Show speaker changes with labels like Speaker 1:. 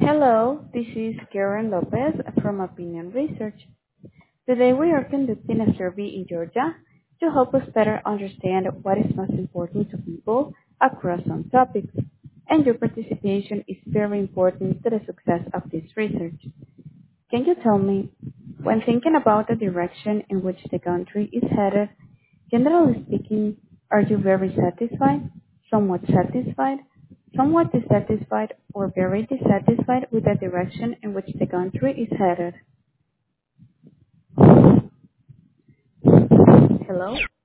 Speaker 1: Hello, this is Karen Lopez from Opinion Research. Today we are conducting a survey in Georgia to help us better understand what is most important to people across some topics. And your participation is very important to the success of this research. Can you tell me, when thinking about the direction in which the country is headed, generally speaking, are you very satisfied, somewhat dissatisfied, or very dissatisfied with the direction in which the country is headed? Hello?